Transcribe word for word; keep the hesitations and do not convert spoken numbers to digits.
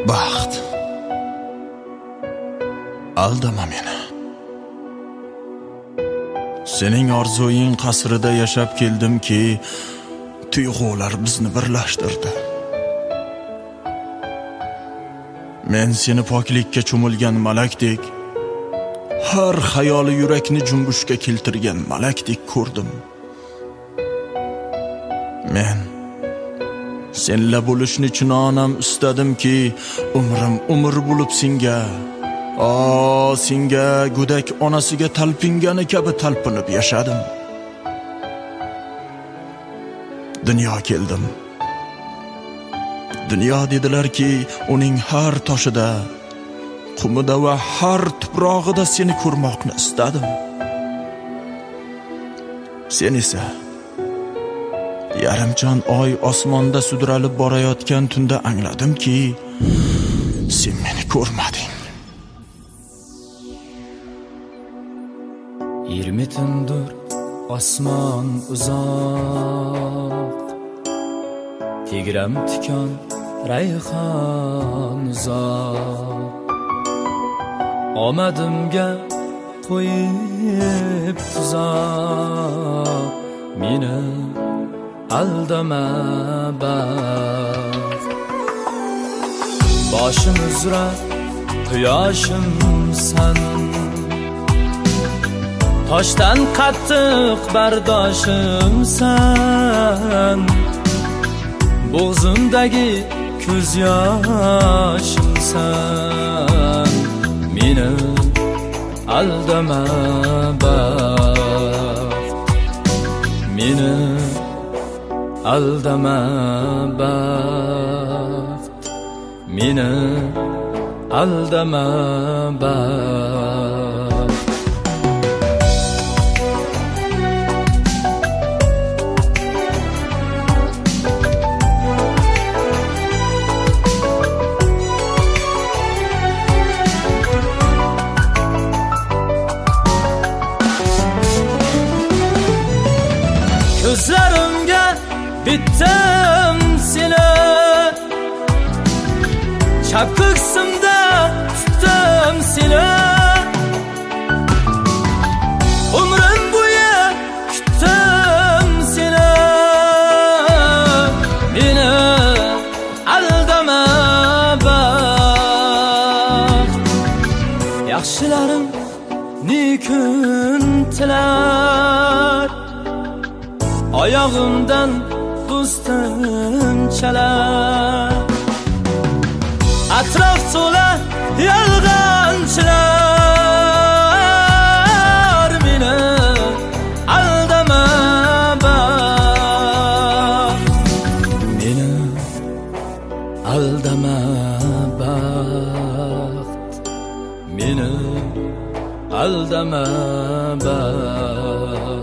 Baxt, aldama meni. Sening orzuing qasrida yashab keldimki, tuyg'ular bizni birlashtirdi. Men seni poklikka cho'milgan malakdek, har xayoli yurakni junbushga keltirgan malakdek ko'rdim. Men senla bo'lishni chunonam istadimki, umrim umr bo'lib senga, o senga go'dak onasiga talpingani kabi talpinib yashadim. Dunyo keldim. Dunyo dedilarki, uning har toshida, qumida va har tuprog'ida seni ko'rmoqni istadim. Sen esa yarimjon oy osmonda sudralib borayotgan tunda angladimki, sen meni ko'rmading. yirmi tundur osmon uzoq, tegram tikon rayhon uzoq. Omadimga qo'yib tuzoq, meni aldama baxt. Boshim uzra quyoshimsan, toshdan qattiq bardoshimsan. Bo'g'zimdagi ko'z yoshimsan, meni aldama baxt. Meni aldama baxt. Meni aldama baxt. Ko'zlarimga bitdim seni, chap ko'ksimda tutdim seni. Umrim bo'yi kutdim seni, meni aldama baxt. Yaxshilarim ne kun tilar, oyog'imdan do'stim chalar. Atrof to'la yolg'onchilar, meni aldama baxt. Meni aldama baxt. Meni aldama baxt.